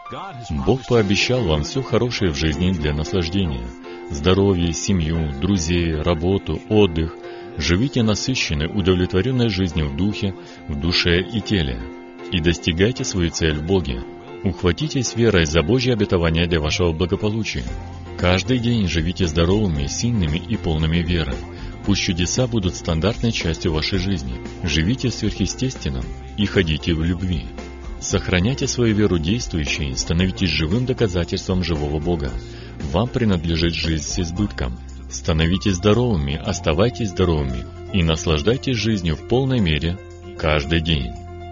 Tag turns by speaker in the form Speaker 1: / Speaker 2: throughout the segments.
Speaker 1: Бог пообещал вам все хорошее в жизни для наслаждения. Здоровье, семью, друзей, работу, отдых. Живите насыщенной, удовлетворенной жизнью в духе, в душе и теле. И достигайте свою цель в Боге. Ухватитесь верой за Божье обетование для вашего благополучия. Каждый день живите здоровыми, сильными и полными веры. Пусть чудеса будут стандартной частью вашей жизни. Живите сверхъестественным и ходите в любви. Сохраняйте свою веру действующей, становитесь живым доказательством живого Бога. Вам принадлежит жизнь с избытком. Становитесь здоровыми, оставайтесь здоровыми и наслаждайтесь жизнью в полной мере каждый день.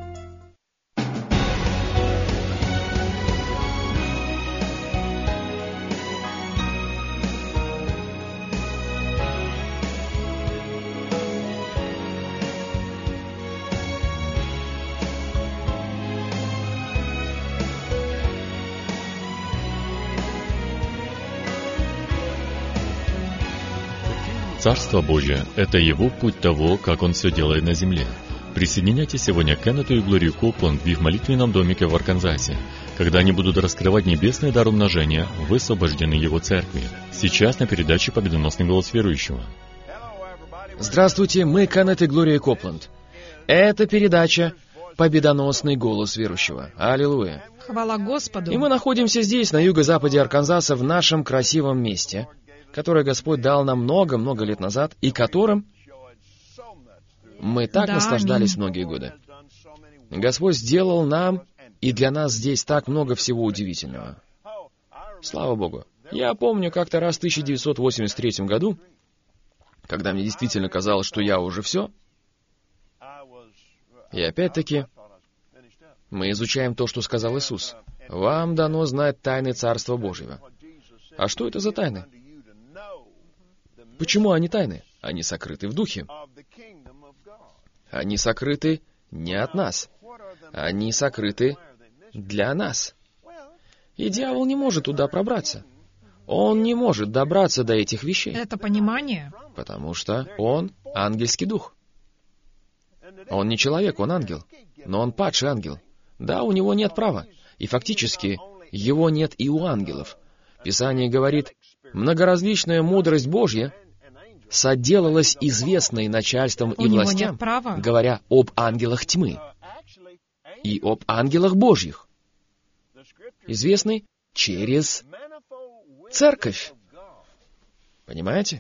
Speaker 1: Царство Божье – это Его путь того, как Он все делает на земле. Присоединяйтесь сегодня к Кеннету и Глории Копланд в их молитвенном домике в Арканзасе, когда они будут раскрывать небесный дар умножения, высвобожденный Его церкви. Сейчас на передаче «Победоносный голос верующего».
Speaker 2: Здравствуйте, мы Кеннет и Глория Копланд. Это передача «Победоносный голос верующего». Аллилуйя.
Speaker 3: Хвала Господу.
Speaker 2: И мы находимся здесь, на юго-западе Арканзаса, в нашем красивом месте, которое Господь дал нам много-много лет назад, и которым мы так наслаждались многие годы. Господь сделал нам и для нас здесь так много всего удивительного. Слава Богу. Я помню как-то раз в 1983 году, когда мне действительно казалось, что я уже все, и опять-таки мы изучаем то, что сказал Иисус. «Вам дано знать тайны Царства Божьего». А что это за тайны? Почему они тайны? Они сокрыты в духе. Они сокрыты не от нас. Они сокрыты для нас. И дьявол не может туда пробраться. Он не может добраться до этих вещей.
Speaker 3: Это понимание.
Speaker 2: Потому что он ангельский дух. Он не человек, он ангел. Но он падший ангел. Да, у него нет права. И фактически его нет и у ангелов. Писание говорит, многоразличная мудрость Божья соделалась известной начальством и властям, говоря об ангелах тьмы и об ангелах Божьих, известной через церковь. Понимаете?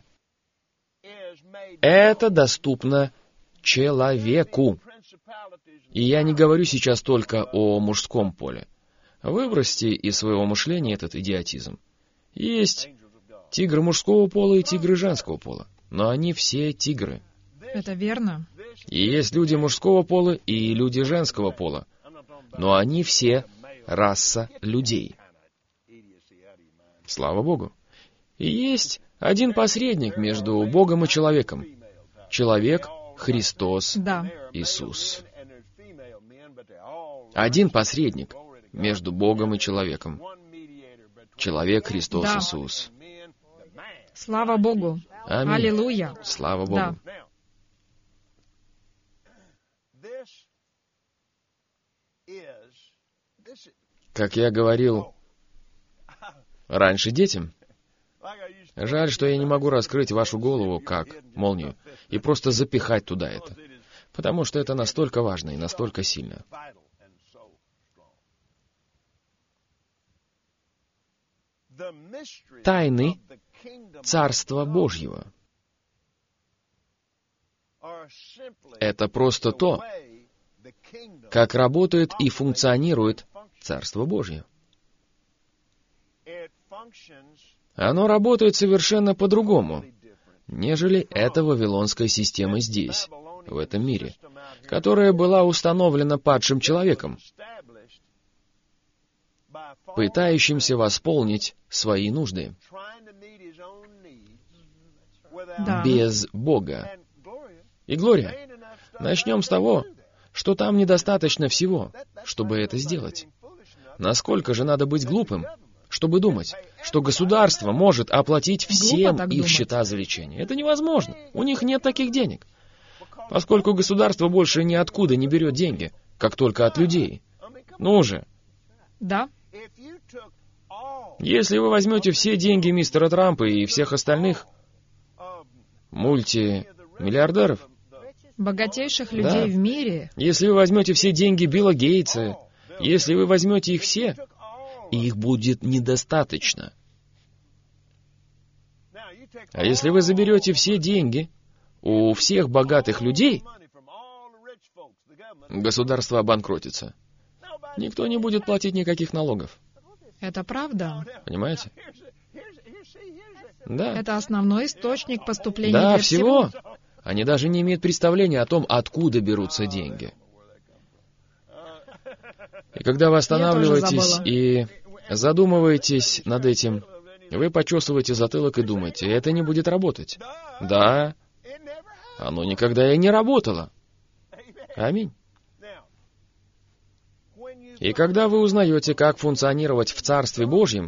Speaker 2: Это доступно человеку. И я не говорю сейчас только о мужском поле. Выбросьте из своего мышления этот идиотизм. Есть тигры мужского пола и тигры женского пола. Но они все тигры.
Speaker 3: Это верно.
Speaker 2: И есть люди мужского пола и люди женского пола. Но они все раса людей. Слава Богу. И есть один посредник между Богом и человеком. Человек Христос Иисус. Один посредник между Богом и человеком. Человек Христос Иисус.
Speaker 3: Слава Богу.
Speaker 2: Аминь.
Speaker 3: Аллилуйя.
Speaker 2: Слава Богу. Как я говорил раньше детям, жаль, что я не могу раскрыть вашу голову, как молнию, и просто запихать туда это, потому что это настолько важно и настолько сильно. Тайны Царства Божьего — это просто то, как работает и функционирует Царство Божье. Оно работает совершенно по-другому, нежели эта вавилонская система здесь, в этом мире, которая была установлена падшим человеком, пытающимся восполнить свои нужды без Бога. И Глория, начнем с того, что там недостаточно всего, чтобы это сделать. Насколько же надо быть глупым, чтобы думать, что государство может оплатить всем их счета за лечение? Это невозможно. У них нет таких денег. Поскольку государство больше ниоткуда не берет деньги, как только от людей. Ну же.
Speaker 3: Да.
Speaker 2: Если вы возьмете все деньги мистера Трампа и всех остальных мультимиллиардеров,
Speaker 3: Богатейших людей в мире,
Speaker 2: если вы возьмете все деньги Билла Гейтса, если вы возьмете их все, их будет недостаточно. А если вы заберете все деньги у всех богатых людей, государство обанкротится. Никто не будет платить никаких налогов.
Speaker 3: это правда.
Speaker 2: Понимаете? Да.
Speaker 3: Это основной источник поступления
Speaker 2: Да,
Speaker 3: для всего.
Speaker 2: Они даже не имеют представления о том, откуда берутся деньги. И когда вы останавливаетесь и задумываетесь над этим, вы почесываете затылок и думаете, это не будет работать. Да, оно никогда и не работало. Аминь. И когда вы узнаете, как функционировать в Царстве Божьем,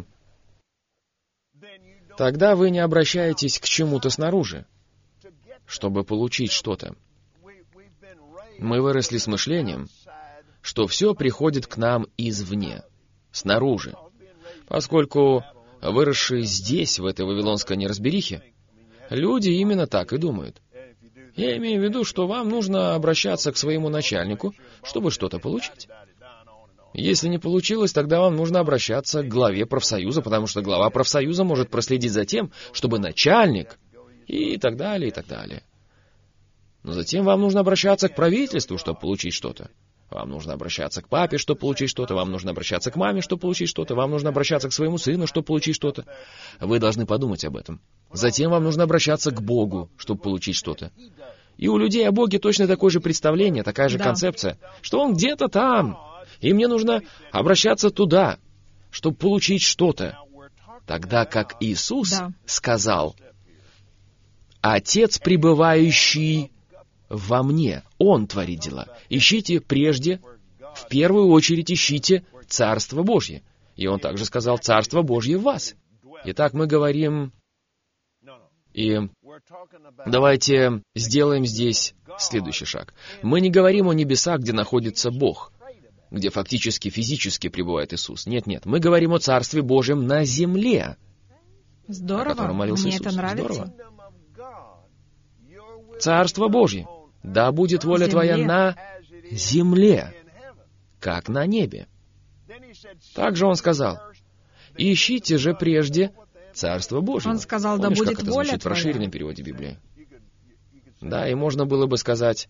Speaker 2: тогда вы не обращаетесь к чему-то снаружи, чтобы получить что-то. Мы выросли с мышлением, что все приходит к нам извне, снаружи. Поскольку выросшие здесь, в этой вавилонской неразберихе, люди именно так и думают. Я имею в виду, что вам нужно обращаться к своему начальнику, чтобы что-то получить. Если не получилось, тогда вам нужно обращаться к главе профсоюза, потому что глава профсоюза может проследить за тем, чтобы начальник, и так далее, и так далее. Но затем вам нужно обращаться к правительству, чтобы получить что-то. Вам нужно обращаться к папе, чтобы получить что-то. Вам нужно обращаться к маме, чтобы получить что-то. Вам нужно обращаться к своему сыну, чтобы получить что-то. Вы должны подумать об этом. Затем вам нужно обращаться к Богу, чтобы получить что-то. И у людей о Боге точно такое же представление, такая же концепция, что Он где-то там, и мне нужно обращаться туда, чтобы получить что-то. Тогда как Иисус сказал: «Отец, пребывающий во мне, Он творит дела. Ищите прежде, в первую очередь ищите Царство Божье». И Он также сказал: «Царство Божье в вас». Итак, мы говорим, и давайте сделаем здесь следующий шаг. Мы не говорим о небесах, где находится Бог, где фактически, физически пребывает Иисус. Нет, мы говорим о Царстве Божьем на земле,
Speaker 3: Здорово,
Speaker 2: о котором молился
Speaker 3: мне
Speaker 2: Иисус.
Speaker 3: это нравится.
Speaker 2: Здорово. Царство Божье. Да будет воля Твоя на земле, как на небе. Также Он сказал: «Ищите же прежде Царство Божье».
Speaker 3: Он сказал: «Да
Speaker 2: Помнишь,
Speaker 3: будет
Speaker 2: как это
Speaker 3: воля
Speaker 2: звучит в
Speaker 3: Твоя».
Speaker 2: расширенном переводе Библии? Да, и можно было бы сказать: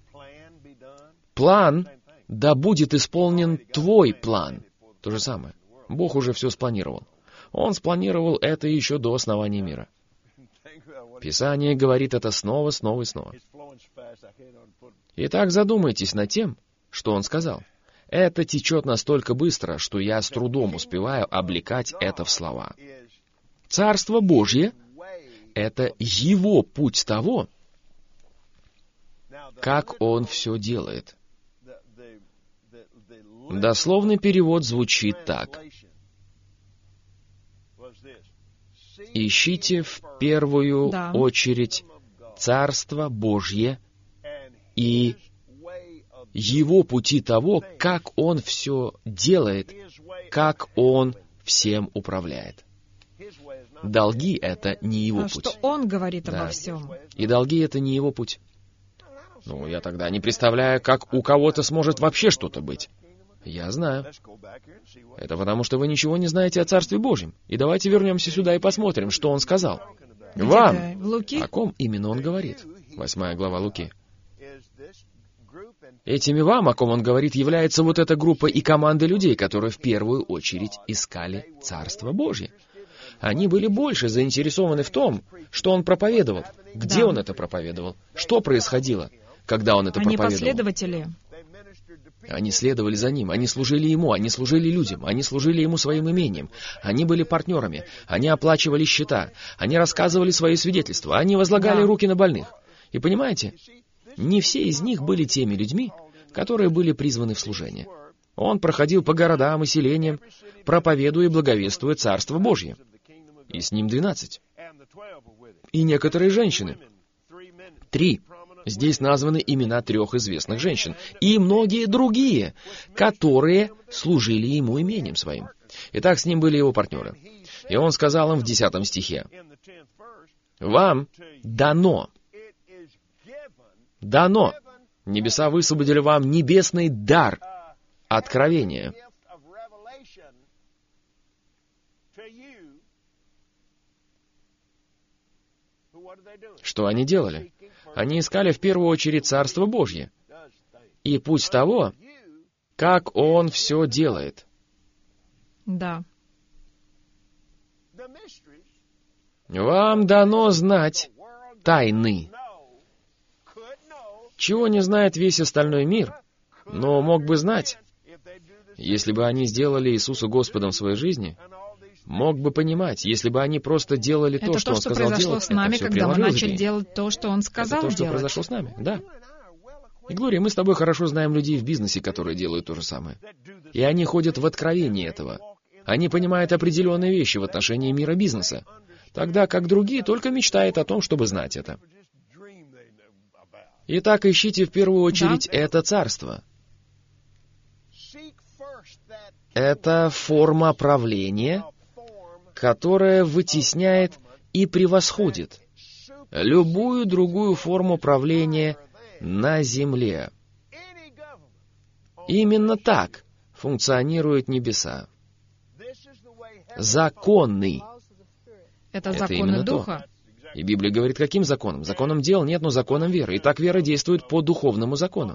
Speaker 2: «План, да будет исполнен Твой план». То же самое. Бог уже все спланировал. Он спланировал это еще до основания мира. Писание говорит это снова и снова. Итак, задумайтесь над тем, что Он сказал. Это течет настолько быстро, что я с трудом успеваю облекать это в слова. Царство Божье — это Его путь того, как Он все делает. Дословный перевод звучит так: «Ищите в первую очередь Царство Божье и Его пути того, как Он все делает, как Он всем управляет». Долги — это не Его путь.
Speaker 3: Что Он говорит обо всем.
Speaker 2: И долги — это не Его путь. Я тогда не представляю, как у кого-то сможет вообще что-то быть. Я знаю. Это потому, что вы ничего не знаете о Царстве Божьем. И давайте вернемся сюда и посмотрим, что Он сказал. Вам.
Speaker 3: В Луки?
Speaker 2: О ком именно Он говорит? 8 глава Луки. Этими вам, о ком Он говорит, является вот эта группа и команда людей, которые в первую очередь искали Царство Божье. Они были больше заинтересованы в том, что Он проповедовал, где Он это проповедовал, что происходило, когда Он это проповедовал.
Speaker 3: Они последователи.
Speaker 2: Они следовали за Ним, они служили Ему, они служили людям, они служили Ему своим имением, они были партнерами, они оплачивали счета, они рассказывали свои свидетельства, они возлагали руки на больных. И понимаете, не все из них были теми людьми, которые были призваны в служение. Он проходил по городам и селениям, проповедуя и благовествуя Царство Божье. И с Ним 12. И некоторые женщины. 3 Здесь названы имена 3 известных женщин и многие другие, которые служили ему имением своим. Итак, с ним были его партнеры. И он сказал им в 10 стихе: «Вам дано, небеса высвободили вам небесный дар откровения». Что они делали? Они искали в первую очередь Царство Божье и путь того, как Он все делает.
Speaker 3: Да.
Speaker 2: Вам дано знать тайны, чего не знает весь остальной мир, но мог бы знать, если бы они сделали Иисуса Господом в своей жизни, мог бы понимать, если бы они просто делали то, что Он сказал делать.
Speaker 3: Это то, что произошло с нами, когда мы начали делать то, что Он сказал
Speaker 2: делать. Это то, что
Speaker 3: делать.
Speaker 2: произошло с нами, да. И, Глория, мы с тобой хорошо знаем людей в бизнесе, которые делают то же самое. И они ходят в откровении этого. Они понимают определенные вещи в отношении мира бизнеса, тогда как другие только мечтают о том, чтобы знать это. Итак, ищите в первую очередь это царство. Это форма правления, которая вытесняет и превосходит любую другую форму правления на земле. Именно так функционируют небеса. Законный.
Speaker 3: Это
Speaker 2: именно
Speaker 3: законы
Speaker 2: то.
Speaker 3: Духа.
Speaker 2: И Библия говорит, каким законом? Законом дел нет, но законом веры. Итак, вера действует по духовному закону.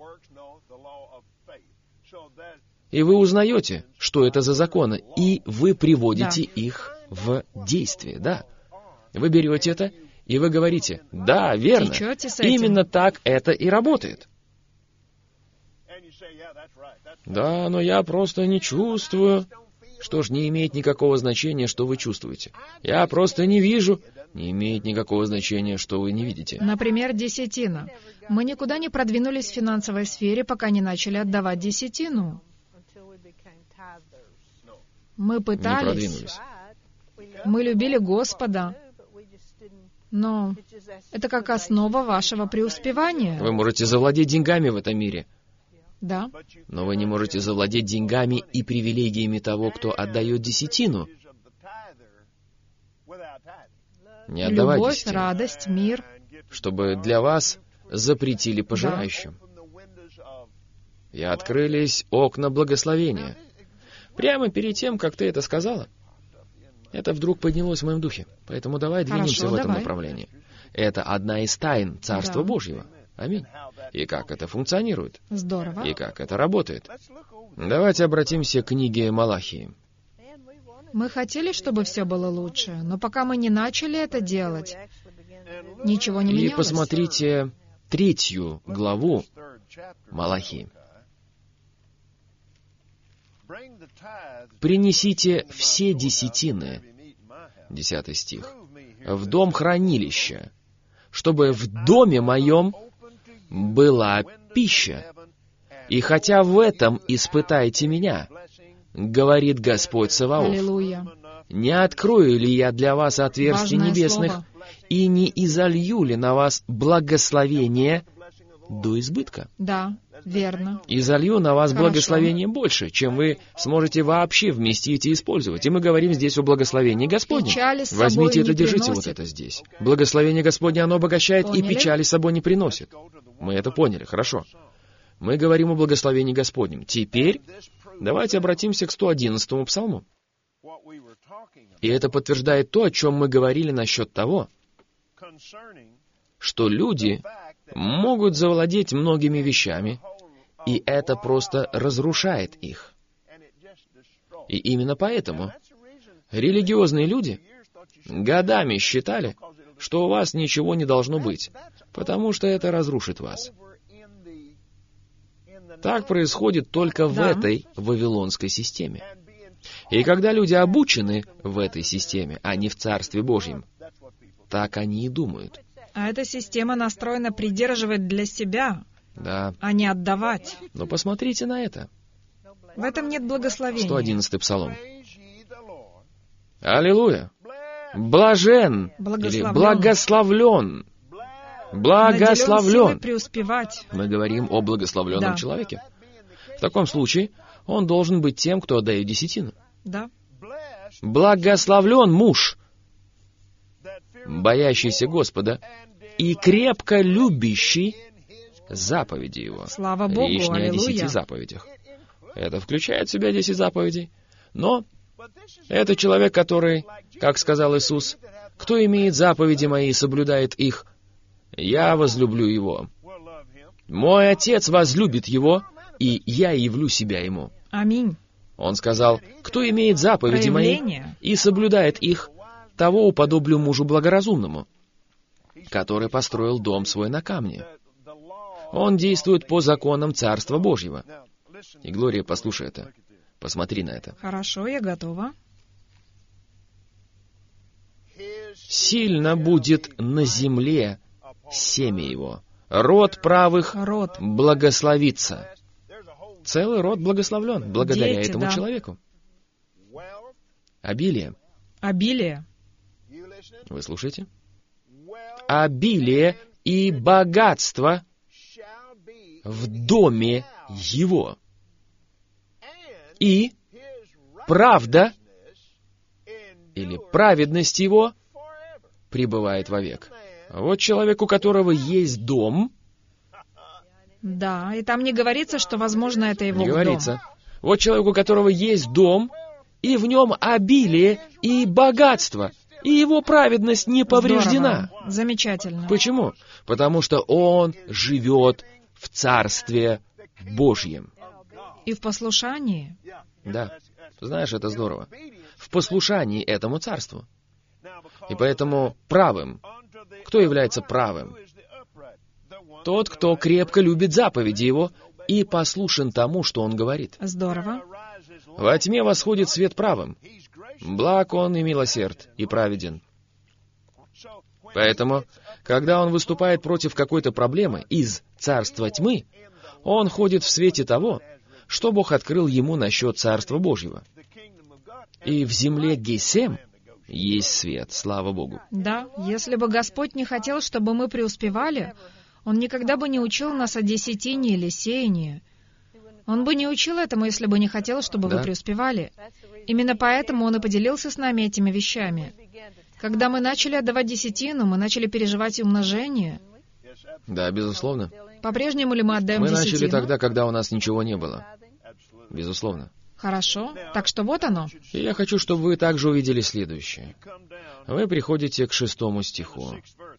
Speaker 2: И вы узнаете, что это за законы, и вы приводите их в действие, да. Вы берете это, и вы говорите: да, верно,
Speaker 3: Течете с этим.
Speaker 2: именно так это и работает. Да, но я просто не чувствую. Что ж, не имеет никакого значения, что вы чувствуете. Я просто не вижу. Не имеет никакого значения, что вы не видите.
Speaker 3: Например, десятина. Мы никуда не продвинулись в финансовой сфере, пока не начали отдавать десятину. Мы
Speaker 2: Не
Speaker 3: пытались,
Speaker 2: продвинулись.
Speaker 3: мы любили Господа, но это как основа вашего преуспевания.
Speaker 2: Вы можете завладеть деньгами в этом мире,
Speaker 3: Да.
Speaker 2: но вы не можете завладеть деньгами и привилегиями того, кто отдает десятину. Не отдавать
Speaker 3: Любовь,
Speaker 2: десятину,
Speaker 3: радость, мир.
Speaker 2: чтобы для вас запретили пожирающим. И открылись окна благословения. Прямо перед тем, как ты это сказала, это вдруг поднялось в моем духе. Поэтому давай двинемся
Speaker 3: Хорошо,
Speaker 2: в этом
Speaker 3: давай.
Speaker 2: направлении. Это одна из тайн Царства
Speaker 3: Да.
Speaker 2: Божьего. Аминь. И как это функционирует,
Speaker 3: Здорово.
Speaker 2: и как это работает. Давайте обратимся к книге Малахии.
Speaker 3: Мы хотели, чтобы все было лучше, но пока мы не начали это делать, ничего не
Speaker 2: И
Speaker 3: менялось.
Speaker 2: посмотрите 3 главу Малахии. «Принесите все десятины», 10 стих, «в дом хранилища, чтобы в доме моем была пища. И хотя в этом испытайте меня, говорит Господь Саваоф,
Speaker 3: Аллилуйя.
Speaker 2: не открою ли я для вас отверстий
Speaker 3: Важное
Speaker 2: небесных
Speaker 3: слово.
Speaker 2: и не изолью ли на вас благословение до избытка?
Speaker 3: Да, верно.
Speaker 2: И залью на вас
Speaker 3: Хорошо.
Speaker 2: благословение больше, чем вы сможете вообще вместить и использовать. И мы говорим здесь о благословении Господнем.
Speaker 3: Печали с собой
Speaker 2: Возьмите это,
Speaker 3: не
Speaker 2: держите
Speaker 3: приносит.
Speaker 2: вот это здесь. Благословение Господне, оно обогащает и
Speaker 3: Поняли?
Speaker 2: печали с собой не приносит. Мы это поняли, хорошо. Мы говорим о благословении Господнем. Теперь давайте обратимся к 111-му псалму. И это подтверждает то, о чем мы говорили насчет того, что люди могут завладеть многими вещами, и это просто разрушает их. И именно поэтому религиозные люди годами считали, что у вас ничего не должно быть, потому что это разрушит вас. Так происходит только в
Speaker 3: Да.
Speaker 2: этой вавилонской системе. И когда люди обучены в этой системе, а не в Царстве Божьем, так они и думают.
Speaker 3: А эта система настроена придерживать для себя,
Speaker 2: Да,
Speaker 3: а не отдавать.
Speaker 2: но посмотрите на это.
Speaker 3: В этом нет благословения.
Speaker 2: 111-й псалом. Аллилуйя! Блажен или
Speaker 3: Благословлен.
Speaker 2: благословлен благословлен.
Speaker 3: наделен силой преуспевать.
Speaker 2: Мы говорим о благословленном
Speaker 3: Да.
Speaker 2: человеке. В таком случае он должен быть тем, кто отдает десятину.
Speaker 3: Да.
Speaker 2: Благословлен муж, боящийся Господа и крепко любящий заповеди Его.
Speaker 3: Слава Богу,
Speaker 2: Речь не о 10
Speaker 3: аллилуйя.
Speaker 2: заповедях. Это включает в себя 10 заповедей. Но это человек, который, как сказал Иисус, «Кто имеет заповеди мои и соблюдает их, я возлюблю его. Мой Отец возлюбит его, и я явлю себя ему».
Speaker 3: Аминь.
Speaker 2: Он сказал, «Кто имеет заповеди мои
Speaker 3: Проявление.
Speaker 2: и соблюдает их, того уподоблю мужу благоразумному, который построил дом свой на камне». Он действует по законам Царства Божьего. И, Глория, послушай это. Посмотри на это.
Speaker 3: Хорошо, я готова.
Speaker 2: «Сильно будет на земле семя его. Род правых
Speaker 3: Род.
Speaker 2: благословится». Целый род благословлен благодаря
Speaker 3: Дети,
Speaker 2: этому
Speaker 3: да.
Speaker 2: человеку. Обилие.
Speaker 3: Обилие.
Speaker 2: Вы слушаете? Обилие и богатство в доме его. И правда или праведность его пребывает вовек. Вот человек, у которого есть дом,
Speaker 3: Да, и там не говорится, что, возможно, это его
Speaker 2: не
Speaker 3: дом.
Speaker 2: говорится. Вот человек, у которого есть дом, и в нем обилие и богатство, и его праведность не повреждена.
Speaker 3: Здорово. Замечательно.
Speaker 2: Почему? Потому что он живет в Царстве Божьем.
Speaker 3: И в послушании.
Speaker 2: Да, знаешь, это здорово. В послушании этому Царству. И поэтому правым. Кто является правым? Тот, кто крепко любит заповеди его и послушен тому, что он говорит.
Speaker 3: Здорово.
Speaker 2: Во тьме восходит свет правым. Благ он и милосерд, и праведен. Поэтому, когда он выступает против какой-то проблемы из царства тьмы, он ходит в свете того, что Бог открыл ему насчет Царства Божьего. И в земле Гесем есть свет, слава Богу.
Speaker 3: Да, если бы Господь не хотел, чтобы мы преуспевали, Он никогда бы не учил нас о десятине или сеянии. Он бы не учил этому, если бы не хотел, чтобы
Speaker 2: Да.
Speaker 3: вы преуспевали. Именно поэтому Он и поделился с нами этими вещами. Когда мы начали отдавать десятину, мы начали переживать умножение.
Speaker 2: Да, безусловно.
Speaker 3: По-прежнему ли мы отдаем
Speaker 2: Мы
Speaker 3: десятину?
Speaker 2: начали тогда, когда у нас ничего не было. Безусловно.
Speaker 3: Хорошо. Так что вот оно.
Speaker 2: И я хочу, чтобы вы также увидели следующее. Вы приходите к 6 стиху.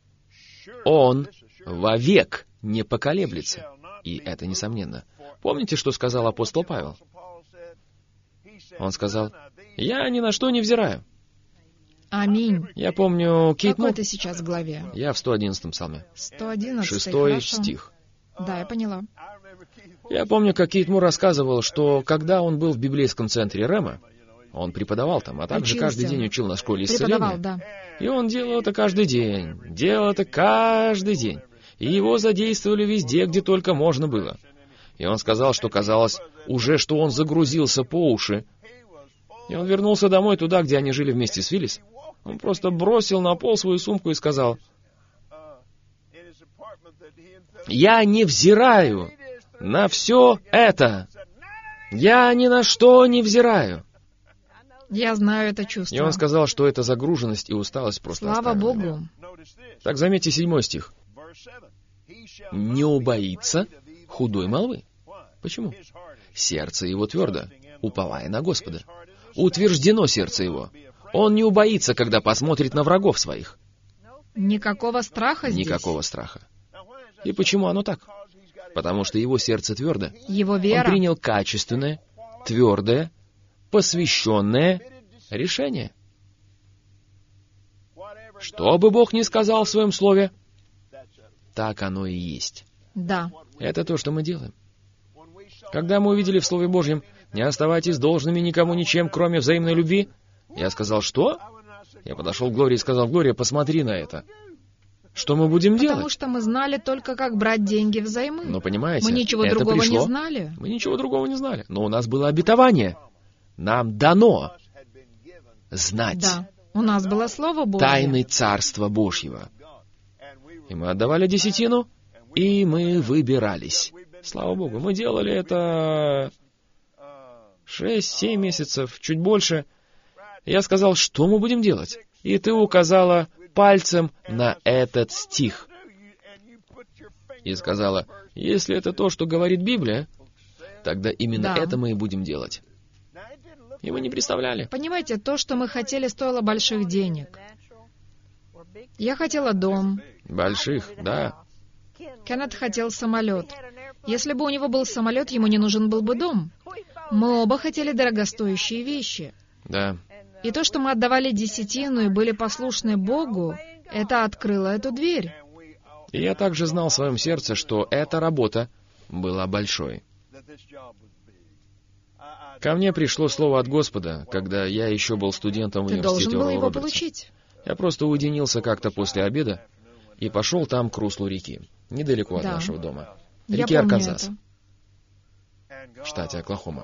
Speaker 2: «Он вовек не поколеблется». И это несомненно. Помните, что сказал апостол Павел? Он сказал, «Я ни на что не взираю».
Speaker 3: Аминь.
Speaker 2: Я помню Кейт
Speaker 3: Какой
Speaker 2: Мур.
Speaker 3: ты сейчас в главе?
Speaker 2: Я в 111 псалме.
Speaker 3: 111.
Speaker 2: 6
Speaker 3: Хорошо.
Speaker 2: стих.
Speaker 3: Да, я поняла.
Speaker 2: Я помню, как Кейт Мур рассказывал, что когда он был в библейском центре Рэма, он преподавал там, а также
Speaker 3: Учился.
Speaker 2: каждый день учил на школе
Speaker 3: Преподавал,
Speaker 2: исцеления.
Speaker 3: да.
Speaker 2: И он делал это каждый день. Делал это каждый день. И его задействовали везде, где только можно было. И он сказал, что казалось уже, что он загрузился по уши. И он вернулся домой туда, где они жили вместе с Филлис. Он просто бросил на пол свою сумку и сказал, «Я не взираю на все это. Я ни на что не взираю».
Speaker 3: Я знаю это чувство.
Speaker 2: И он сказал, что эта загруженность и усталость просто
Speaker 3: Слава
Speaker 2: оставила
Speaker 3: Богу.
Speaker 2: его. Так заметьте 7 стих. «Не убоится худой молвы». Почему? Сердце его твердо, уповая на Господа. Утверждено сердце его. Он не убоится, когда посмотрит на врагов своих.
Speaker 3: Никакого страха здесь.
Speaker 2: Никакого страха. И почему оно так? Потому что его сердце твердо.
Speaker 3: Его
Speaker 2: Он
Speaker 3: вера.
Speaker 2: принял качественное, твердое, посвященное решение. Что бы Бог ни сказал в Своем Слове, так оно и есть.
Speaker 3: Да.
Speaker 2: Это то, что мы делаем. Когда мы увидели в Слове Божьем «Не оставайтесь должными никому ничем, кроме взаимной любви», я сказал «Что?». Я подошел к Глории и сказал: «Глория, посмотри на это. Что мы будем
Speaker 3: Потому
Speaker 2: делать?»
Speaker 3: что мы знали только, как брать деньги взаймы.
Speaker 2: Но понимаете,
Speaker 3: Мы ничего
Speaker 2: это
Speaker 3: другого
Speaker 2: пришло.
Speaker 3: не знали.
Speaker 2: Мы ничего другого не знали. Но у нас было обетование. Нам дано знать
Speaker 3: Да. У нас было Слово Божье.
Speaker 2: тайны Царства Божьего. И мы отдавали десятину, и мы выбирались. Слава Богу, мы делали это 6-7 месяцев, чуть больше. Я сказал, что мы будем делать? И ты указала пальцем на этот стих. И сказала, если это то, что говорит Библия, тогда именно это мы и будем делать. И мы не представляли.
Speaker 3: Понимаете, то, что мы хотели, стоило больших денег. Я хотела дом.
Speaker 2: Больших, да.
Speaker 3: Кеннет хотел самолет. Если бы у него был самолет, ему не нужен был бы дом. Мы оба хотели дорогостоящие вещи.
Speaker 2: Да.
Speaker 3: И то, что мы отдавали десятину и были послушны Богу, это открыло эту дверь.
Speaker 2: И я также знал в своем сердце, что эта работа была большой. Ко мне пришло слово от Господа, когда я еще был студентом в
Speaker 3: Ты
Speaker 2: университете
Speaker 3: должен был
Speaker 2: Орла
Speaker 3: его
Speaker 2: Робертса.
Speaker 3: получить.
Speaker 2: Я просто уединился как-то после обеда и пошел там к руслу реки, недалеко от
Speaker 3: Да.
Speaker 2: нашего дома.
Speaker 3: Я
Speaker 2: Реки
Speaker 3: помню
Speaker 2: Арканзас,
Speaker 3: это.
Speaker 2: в штате Оклахома.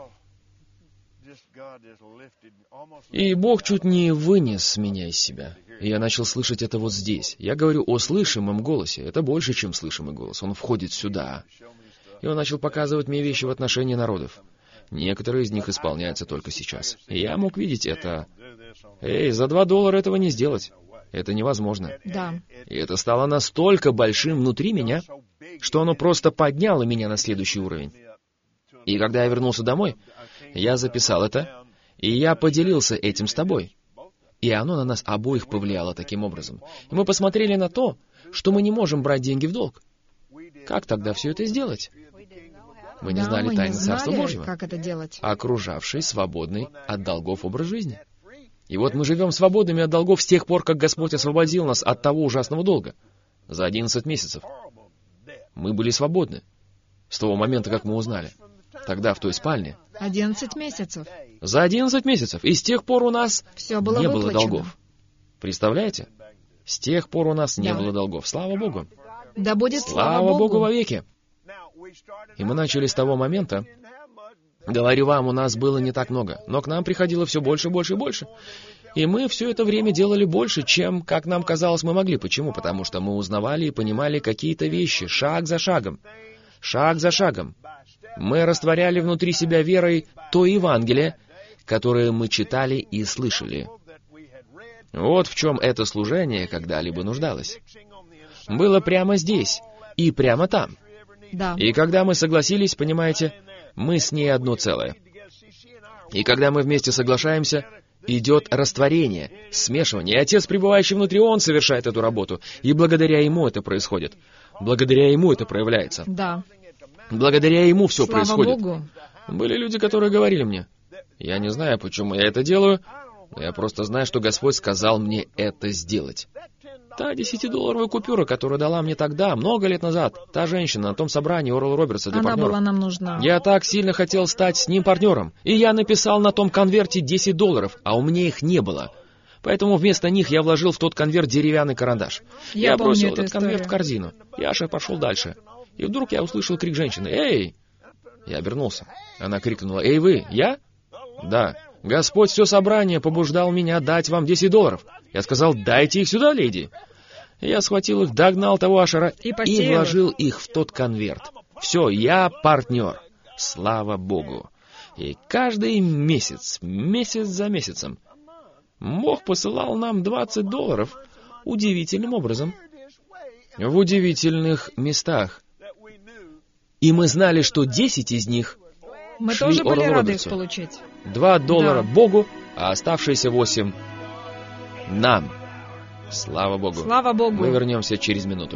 Speaker 2: И Бог чуть не вынес меня из себя. И я начал слышать это вот здесь. Я говорю о слышимом голосе. Это больше, чем слышимый голос. Он входит сюда. И он начал показывать мне вещи в отношении народов. Некоторые из них исполняются только сейчас. И я мог видеть это. Эй, за $2 этого не сделать. Это невозможно.
Speaker 3: Да.
Speaker 2: И это стало настолько большим внутри меня, что оно просто подняло меня на следующий уровень. И когда я вернулся домой, я записал это, и я поделился этим с тобой. И оно на нас обоих повлияло таким образом. И мы посмотрели на то, что мы не можем брать деньги в долг. Как тогда все это сделать? Мы не
Speaker 3: Да,
Speaker 2: знали
Speaker 3: мы
Speaker 2: тайны
Speaker 3: не
Speaker 2: Царства
Speaker 3: знали,
Speaker 2: Божьего,
Speaker 3: как это делать.
Speaker 2: окружавший свободный от долгов образ жизни. И вот мы живем свободными от долгов с тех пор, как Господь освободил нас от того ужасного долга. За 11 месяцев. Мы были свободны. С того момента, как мы узнали. Тогда в той спальне.
Speaker 3: 11 месяцев.
Speaker 2: За 11 месяцев. И с тех пор у нас
Speaker 3: Все было
Speaker 2: не было
Speaker 3: выплачено.
Speaker 2: долгов. Представляете? С тех пор у нас не
Speaker 3: Да.
Speaker 2: было долгов. Слава Богу.
Speaker 3: Да будет
Speaker 2: Слава Богу вовеки. И мы начали с того момента. Говорю вам, у нас было не так много, но к нам приходило все больше, больше и больше. И мы все это время делали больше, чем, как нам казалось, мы могли. Почему? Потому что мы узнавали и понимали какие-то вещи, шаг за шагом. Шаг за шагом. Мы растворяли внутри себя верой то Евангелие, которое мы читали и слышали. Вот в чем это служение когда-либо нуждалось. Было прямо здесь и прямо там.
Speaker 3: Да.
Speaker 2: И когда мы согласились, понимаете, мы с ней одно целое. И когда мы вместе соглашаемся, идет растворение, смешивание. И Отец, пребывающий внутри, Он совершает эту работу. И благодаря Ему это происходит. Благодаря Ему это проявляется.
Speaker 3: Да.
Speaker 2: Благодаря Ему все
Speaker 3: Слава
Speaker 2: происходит.
Speaker 3: Богу.
Speaker 2: Были люди, которые говорили мне, я не знаю, почему я это делаю, но я просто знаю, что Господь сказал мне это сделать. Та 10-долларовая купюра, которую дала мне тогда, много лет назад, та женщина на том собрании Орла Робертса для
Speaker 3: Она
Speaker 2: партнеров.
Speaker 3: была нам нужна.
Speaker 2: Я так сильно хотел стать с ним партнером, и я написал на том конверте $10, а у меня их не было. Поэтому вместо них я вложил в тот конверт деревянный карандаш.
Speaker 3: Я помню
Speaker 2: бросил
Speaker 3: эту
Speaker 2: этот конверт
Speaker 3: историю.
Speaker 2: в корзину. Яша пошел дальше. И вдруг я услышал крик женщины. «Эй!» Я обернулся. Она крикнула. «Эй, вы! Я?» «Да. Господь все собрание побуждал меня дать вам $10. Я сказал, дайте их сюда, леди». Я схватил их, догнал того Ашера
Speaker 3: И посеял
Speaker 2: вложил их в тот конверт. Все, я партнер. Слава Богу. И каждый месяц, месяц за месяцем, Бог посылал нам $20 удивительным образом, в удивительных местах. И мы знали, что 10 из них
Speaker 3: Мы
Speaker 2: шли
Speaker 3: тоже были
Speaker 2: Орлу
Speaker 3: рады их
Speaker 2: Робертсу.
Speaker 3: получить.
Speaker 2: $2
Speaker 3: Да.
Speaker 2: Богу, а оставшиеся 8 нам. Слава Богу.
Speaker 3: Слава Богу.
Speaker 2: Мы вернемся через минуту.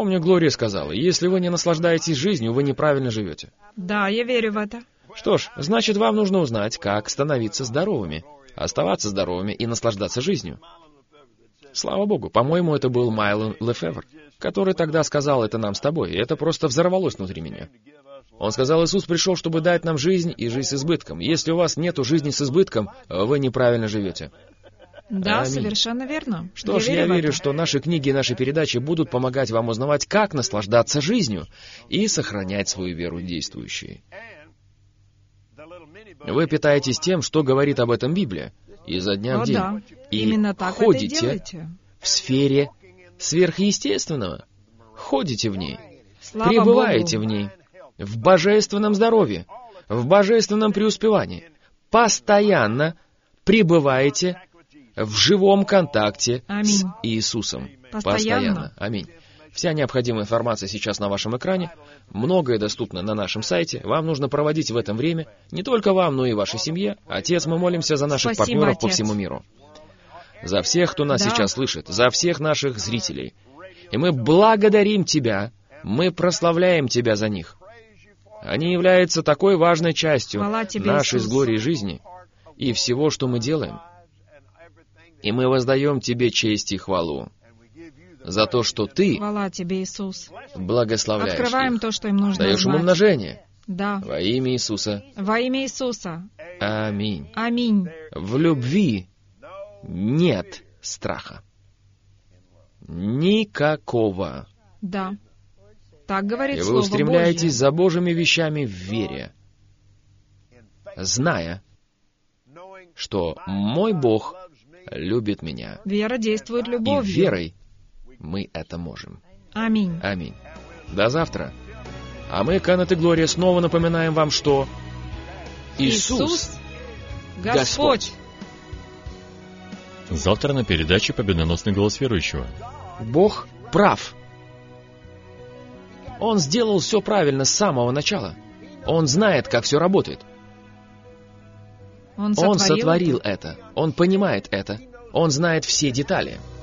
Speaker 2: Помню, Глория сказала, если вы не наслаждаетесь жизнью, вы неправильно живете.
Speaker 3: Да, я верю в это.
Speaker 2: Что ж, значит, вам нужно узнать, как становиться здоровыми, оставаться здоровыми и наслаждаться жизнью. Слава Богу, по-моему, это был Майлон Лефевр, который тогда сказал это нам с тобой, и это просто взорвалось внутри меня. Он сказал, Иисус пришел, чтобы дать нам жизнь и жизнь с избытком. Если у вас нету жизни с избытком, вы неправильно живете.
Speaker 3: Да,
Speaker 2: Аминь.
Speaker 3: совершенно верно.
Speaker 2: Что ж, я
Speaker 3: в
Speaker 2: верю,
Speaker 3: это.
Speaker 2: что наши книги и наши передачи будут помогать вам узнавать, как наслаждаться жизнью и сохранять свою веру действующей. Вы питаетесь тем, что говорит об этом Библия, изо дня в
Speaker 3: О,
Speaker 2: день.
Speaker 3: да.
Speaker 2: И
Speaker 3: Именно так вы это и
Speaker 2: ходите
Speaker 3: делаете.
Speaker 2: в сфере сверхъестественного. Ходите в ней,
Speaker 3: Слава
Speaker 2: пребываете
Speaker 3: Богу.
Speaker 2: в ней, в божественном здоровье, в божественном преуспевании. Постоянно пребываете в живом контакте с
Speaker 3: Аминь.
Speaker 2: Иисусом.
Speaker 3: Постоянно.
Speaker 2: Аминь. Вся необходимая информация сейчас на вашем экране. Многое доступно на нашем сайте. Вам нужно проводить в этом время. Не только вам, но и вашей семье. Отец, мы молимся за наших
Speaker 3: Спасибо,
Speaker 2: партнеров по
Speaker 3: Отец.
Speaker 2: всему миру. За всех, кто нас
Speaker 3: Да.
Speaker 2: сейчас слышит. За всех наших зрителей. И мы благодарим Тебя. Мы прославляем Тебя за них. Они являются такой важной частью
Speaker 3: Хвала Тебе,
Speaker 2: нашей
Speaker 3: Иисус.
Speaker 2: с Глорией жизни и всего, что мы делаем. И мы воздаем Тебе честь и хвалу за то, что Ты
Speaker 3: Хвала Тебе, Иисус.
Speaker 2: благословляешь
Speaker 3: Открываем
Speaker 2: их,
Speaker 3: то, что им нужно
Speaker 2: даешь им
Speaker 3: знать.
Speaker 2: умножение.
Speaker 3: Да.
Speaker 2: Во имя Иисуса.
Speaker 3: Во имя Иисуса.
Speaker 2: Аминь.
Speaker 3: Аминь.
Speaker 2: В любви нет страха. Никакого.
Speaker 3: Да. Так говорит
Speaker 2: И вы
Speaker 3: Слово
Speaker 2: устремляетесь
Speaker 3: Божье.
Speaker 2: за Божьими вещами в вере, зная, что мой Бог любит меня.
Speaker 3: Вера действует
Speaker 2: И
Speaker 3: любовью.
Speaker 2: верой мы это можем.
Speaker 3: Аминь.
Speaker 2: Аминь. До завтра. А мы, Кеннет и Глория, снова напоминаем вам, что Иисус
Speaker 3: Господь.
Speaker 1: Завтра на передаче «Победоносный голос верующего».
Speaker 2: Бог прав. Он сделал все правильно с самого начала. Он знает, как все работает.
Speaker 3: Он
Speaker 2: Он
Speaker 3: сотворил
Speaker 2: сотворил это. Он понимает это. Он знает все детали.